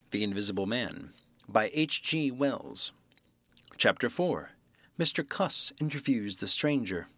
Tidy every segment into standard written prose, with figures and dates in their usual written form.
The Invisible Man, by H.G. Wells. Chapter 4. Mr. Cuss Interviews the Stranger.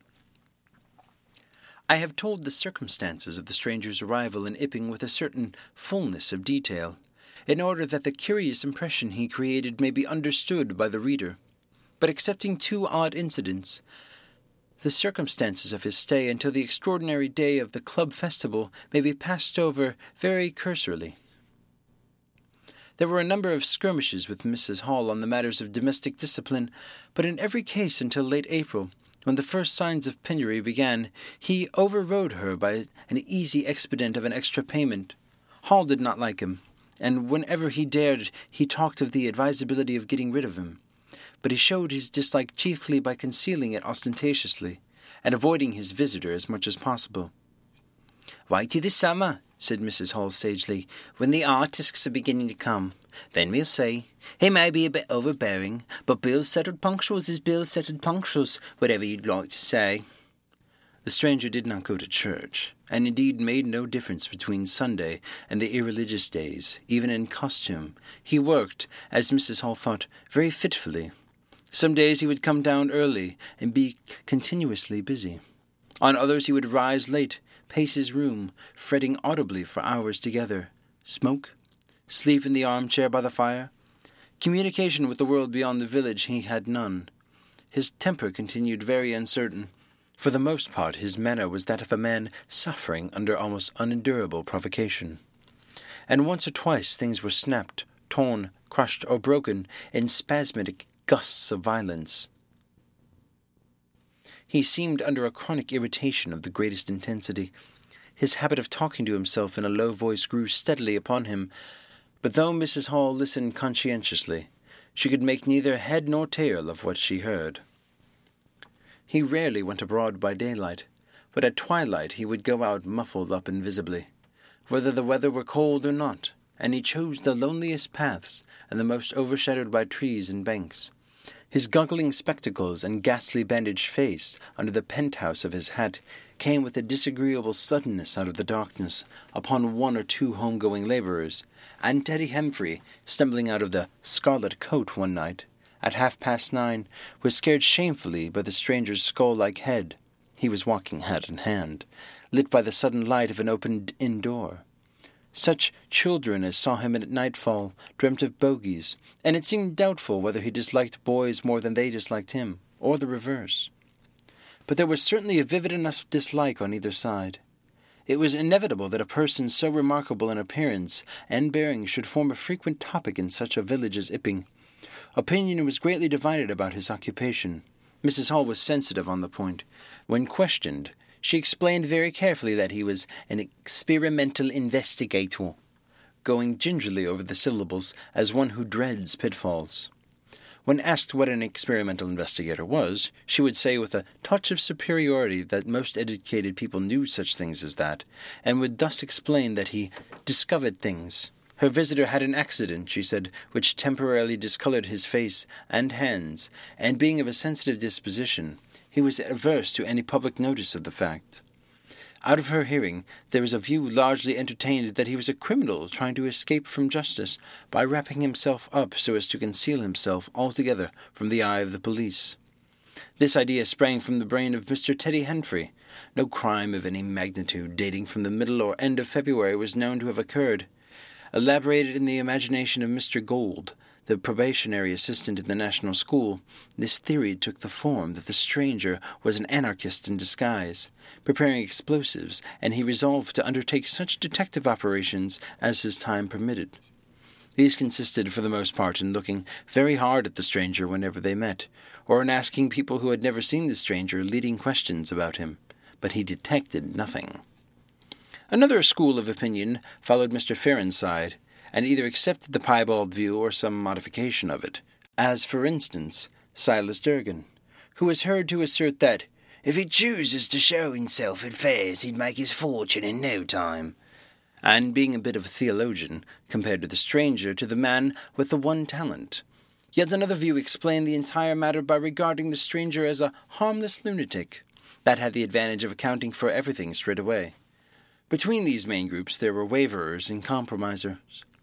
I have told the circumstances of the stranger's arrival in Iping with a certain fullness of detail, in order that the curious impression he created may be understood by the reader. But excepting two odd incidents, the circumstances of his stay until the extraordinary day of the club festival may be passed over very cursorily. There were a number of skirmishes with Mrs. Hall on the matters of domestic discipline, but in every case until late April, when the first signs of penury began, he overrode her by an easy expedient of an extra payment. Hall did not like him, and whenever he dared he talked of the advisability of getting rid of him. But he showed his dislike chiefly by concealing it ostentatiously, and avoiding his visitor as much as possible. "Wait till the summer," said Mrs. Hall sagely, "when the artists are beginning to come. Then we'll see. He may be a bit overbearing, but bills settled punctuals is bills settled punctuals, whatever you'd like to say." The stranger did not go to church, and indeed made no difference between Sunday and the irreligious days, even in costume. He worked, as Mrs. Hall thought, very fitfully. Some days he would come down early and be continuously busy. On others he would rise late, pace his room, fretting audibly for hours together, smoke, sleep in the armchair by the fire. Communication with the world beyond the village he had none. His temper continued very uncertain. For the most part his manner was that of a man suffering under almost unendurable provocation. And once or twice things were snapped, torn, crushed, or broken in spasmodic gusts of violence. He seemed under a chronic irritation of the greatest intensity. His habit of talking to himself in a low voice grew steadily upon him, but though Mrs. Hall listened conscientiously, she could make neither head nor tail of what she heard. He rarely went abroad by daylight, but at twilight he would go out muffled up invisibly, whether the weather were cold or not, and he chose the loneliest paths and the most overshadowed by trees and banks. His goggling spectacles and ghastly bandaged face under the penthouse of his hat came with a disagreeable suddenness out of the darkness upon one or two home-going labourers, and Teddy Humphrey, stumbling out of the Scarlet Coat one night, at 9:30, was scared shamefully by the stranger's skull-like head. He was walking hat in hand, lit by the sudden light of an opened inn door. Such children as saw him at nightfall dreamt of bogies, and it seemed doubtful whether he disliked boys more than they disliked him, or the reverse. But there was certainly a vivid enough dislike on either side. It was inevitable that a person so remarkable in appearance and bearing should form a frequent topic in such a village as Iping. Opinion was greatly divided about his occupation. Mrs. Hall was sensitive on the point. When questioned, she explained very carefully that he was an experimental investigator, going gingerly over the syllables as one who dreads pitfalls. When asked what an experimental investigator was, she would say with a touch of superiority that most educated people knew such things as that, and would thus explain that he discovered things. Her visitor had an accident, she said, which temporarily discolored his face and hands, and being of a sensitive disposition, he was averse to any public notice of the fact. Out of her hearing, there was a view largely entertained that he was a criminal trying to escape from justice by wrapping himself up so as to conceal himself altogether from the eye of the police. This idea sprang from the brain of Mr. Teddy Humphrey. No crime of any magnitude dating from the middle or end of February was known to have occurred. Elaborated in the imagination of Mr. Gould, the probationary assistant in the National School, this theory took the form that the stranger was an anarchist in disguise, preparing explosives, and he resolved to undertake such detective operations as his time permitted. These consisted for the most part in looking very hard at the stranger whenever they met, or in asking people who had never seen the stranger leading questions about him, but he detected nothing. Another school of opinion followed Mr. Ferenside, and either accepted the piebald view or some modification of it, as, for instance, Silas Durgan, who was heard to assert that, if he chooses to show himself at fairs, he'd make his fortune in no time, and being a bit of a theologian, compared to the stranger to the man with the one talent. Yet another view explained the entire matter by regarding the stranger as a harmless lunatic. That had the advantage of accounting for everything straight away. Between these main groups there were waverers and compromisers.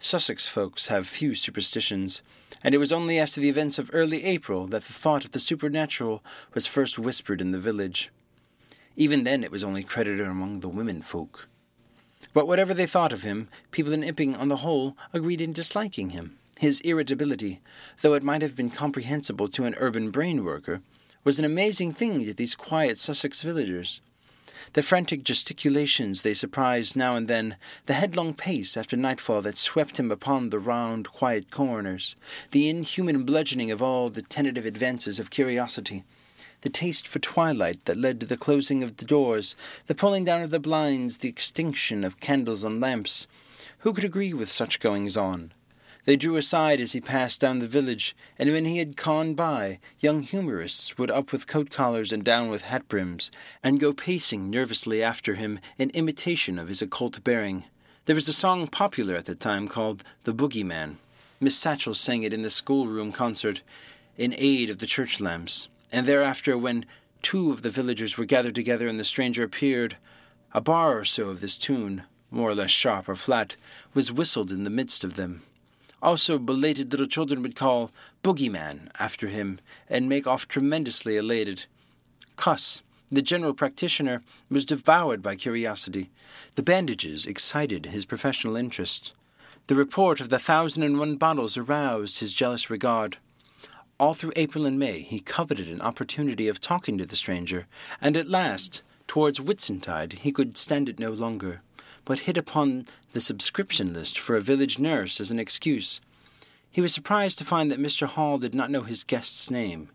Sussex folks have few superstitions, and it was only after the events of early April that the thought of the supernatural was first whispered in the village. Even then it was only credited among the women folk. But whatever they thought of him, people in Epping on the whole agreed in disliking him. His irritability, though it might have been comprehensible to an urban brain-worker, was an amazing thing to these quiet Sussex villagers. The frantic gesticulations they surprised now and then, the headlong pace after nightfall that swept him upon the round, quiet corners, the inhuman bludgeoning of all the tentative advances of curiosity, the taste for twilight that led to the closing of the doors, the pulling down of the blinds, the extinction of candles and lamps. Who could agree with such goings-on? They drew aside as he passed down the village, and when he had gone by, young humorists would up with coat collars and down with hat brims, and go pacing nervously after him in imitation of his occult bearing. There was a song popular at the time called The Boogeyman. Miss Satchel sang it in the schoolroom concert, in aid of the church lamps, and thereafter, when 2 of the villagers were gathered together and the stranger appeared, a bar or so of this tune, more or less sharp or flat, was whistled in the midst of them. Also, belated little children would call Boogeyman after him and make off tremendously elated. Cuss, the general practitioner, was devoured by curiosity. The bandages excited his professional interest. The report of the 1,001 bottles aroused his jealous regard. All through April and May he coveted an opportunity of talking to the stranger, and at last, towards Whitsuntide, he could stand it no longer, but hit upon the subscription list for a village nurse as an excuse. He was surprised to find that Mr. Hall did not know his guest's name.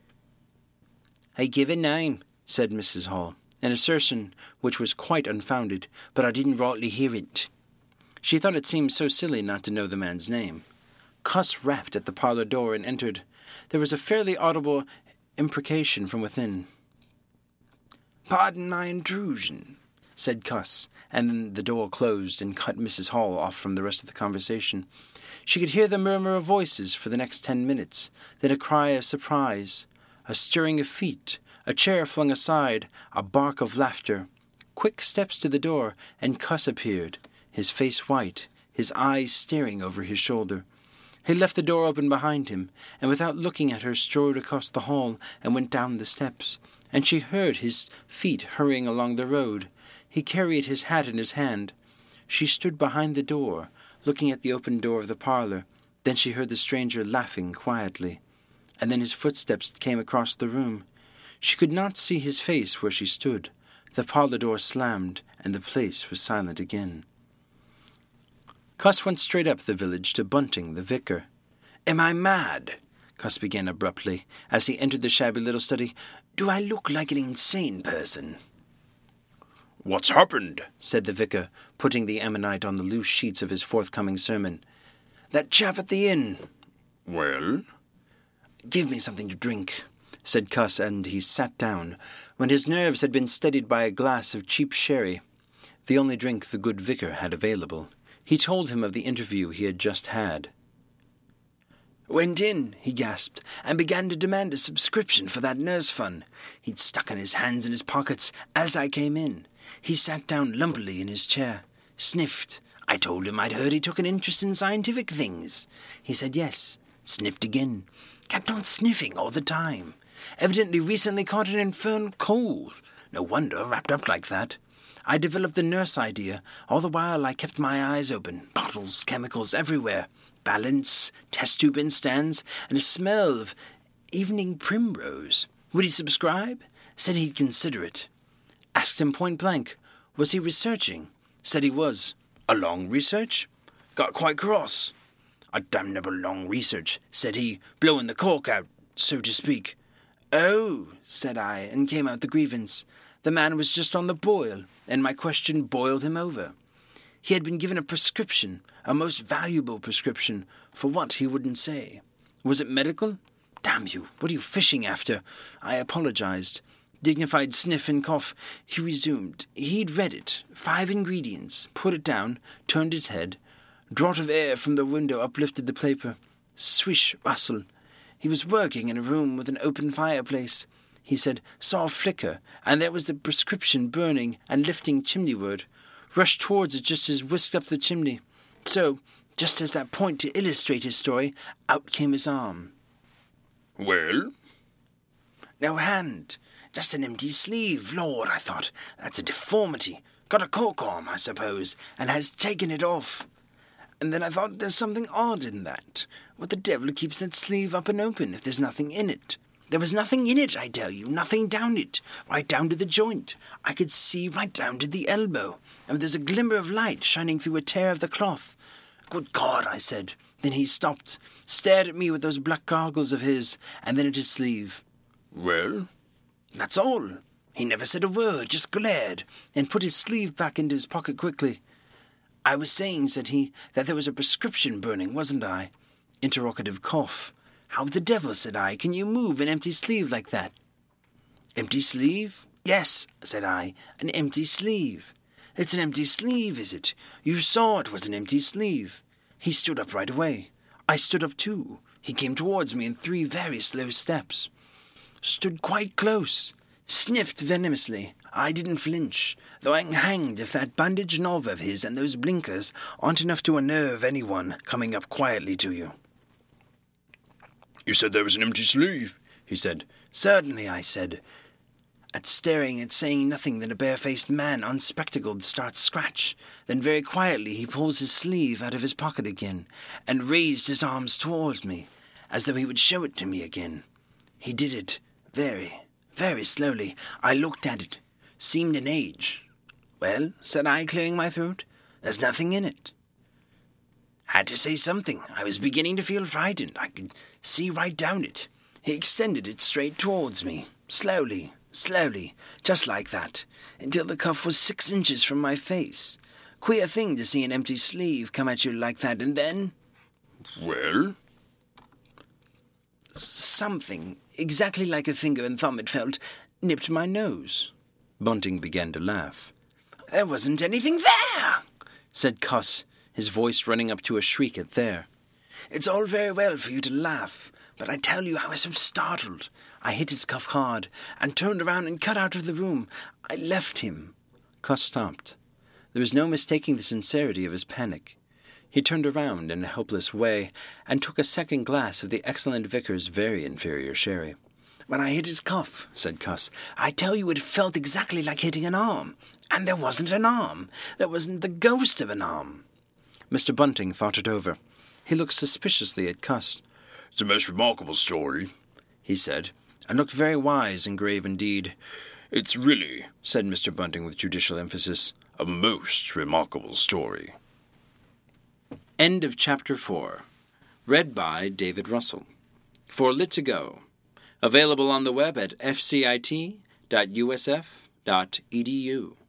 "I give a name," said Mrs. Hall, an assertion which was quite unfounded, "but I didn't rightly hear it." She thought it seemed so silly not to know the man's name. Cuss rapped at the parlour door and entered. There was a fairly audible imprecation from within. "Pardon my intrusion," said Cuss, and then the door closed and cut Mrs. Hall off from the rest of the conversation. She could hear the murmur of voices for the next 10 minutes, then a cry of surprise, a stirring of feet, a chair flung aside, a bark of laughter, quick steps to the door, and Cuss appeared, his face white, his eyes staring over his shoulder. He left the door open behind him, and without looking at her strode across the hall and went down the steps, and she heard his feet hurrying along the road. He carried his hat in his hand. She stood behind the door, looking at the open door of the parlour. Then she heard the stranger laughing quietly, and then his footsteps came across the room. She could not see his face where she stood. The parlour door slammed, and the place was silent again. Cuss went straight up the village to Bunting, the vicar. "Am I mad?" Cuss began abruptly, as he entered the shabby little study. "Do I look like an insane person?" "What's happened?" said the vicar, putting the ammonite on the loose sheets of his forthcoming sermon. "That chap at the inn." "Well?" "Give me something to drink," said Cuss, and he sat down, when his nerves had been steadied by a glass of cheap sherry, the only drink the good vicar had available. He told him of the interview he had just had. "Went in," he gasped, "and began to demand a subscription for that nurse fund. He'd stuck on his hands in his pockets as I came in. He sat down lumpily in his chair, sniffed. I told him I'd heard he took an interest in scientific things. He said yes, sniffed again, kept on sniffing all the time. Evidently recently caught an infernal cold. No wonder, wrapped up like that. I developed the nurse idea. All the while I kept my eyes open. Bottles, chemicals everywhere. Balance, test tube instans, and a smell of evening primrose. Would he subscribe? Said he'd consider it. Asked him point blank, was he researching? Said he was. A long research? Got quite cross. A damnable long research, said he, blowing the cork out, so to speak. Oh, said I, and came out the grievance. The man was just on the boil, and my question boiled him over. He had been given a prescription, a most valuable prescription, for what he wouldn't say. Was it medical? Damn you, what are you fishing after? I apologized. Dignified sniff and cough. He resumed. He'd read it. 5 ingredients. Put it down. Turned his head. Draught of air from the window uplifted the paper. Swish, rustle. He was working in a room with an open fireplace. He said, saw a flicker, and there was the prescription burning and lifting chimneyward. Rushed towards it just as whisked up the chimney. So, Just as that point to illustrate his story, out came his arm. Well? No hand. Just an empty sleeve. Lord, I thought, that's a deformity. Got a cork arm, I suppose, and has taken it off. And then I thought there's something odd in that. What the devil keeps that sleeve up and open if there's nothing in it? There was nothing in it, I tell you, nothing down it, right down to the joint. I could see right down to the elbow, and there's a glimmer of light shining through a tear of the cloth. Good God, I said. Then he stopped, stared at me with those black goggles of his, and then at his sleeve. Well? That's all. He never said a word, just glared, and put his sleeve back into his pocket quickly. I was saying, said he, that there was a prescription burning, wasn't I? Interrogative cough. How the devil, said I, can you move an empty sleeve like that? Empty sleeve? Yes, said I, an empty sleeve. It's an empty sleeve, is it? You saw it was an empty sleeve. He stood up right away. I stood up too. He came towards me in 3 very slow steps. Stood quite close. Sniffed venomously. I didn't flinch, though I'm hanged if that bandaged knob of his and those blinkers aren't enough to unnerve anyone coming up quietly to you. You said there was an empty sleeve, he said. Certainly, I said. At staring and saying nothing than a barefaced man unspectacled starts scratch. Then very quietly he pulls his sleeve out of his pocket again, and raised his arms towards me, as though he would show it to me again. He did it very, very slowly. I looked at it. Seemed an age. Well, said I, clearing my throat, there's nothing in it. Had to say something. I was beginning to feel frightened. I could see right down it. He extended it straight towards me, slowly, just like that, until the cuff was 6 inches from my face. Queer thing to see an empty sleeve come at you like that, and then... Well? Something, exactly like a finger and thumb it felt, nipped my nose. Bunting began to laugh. There wasn't anything there, said Cuss, his voice running up to a shriek at there. It's all very well for you to laugh, but I tell you I was so startled. I hit his cuff hard, and turned around and cut out of the room. I left him. Cuss stopped. There was no mistaking the sincerity of his panic. He turned around in a helpless way, and took a second glass of the excellent vicar's very inferior sherry. When I hit his cuff, said Cuss, I tell you it felt exactly like hitting an arm. And there wasn't an arm. There wasn't the ghost of an arm. Mr. Bunting thought it over. He looked suspiciously at Cuss. It's a most remarkable story, he said, and looked very wise and grave indeed. It's really, said Mr. Bunting with judicial emphasis, a most remarkable story. End of Chapter 4. Read by David Russell. For Lit to Go. Available on the web at fcit.usf.edu.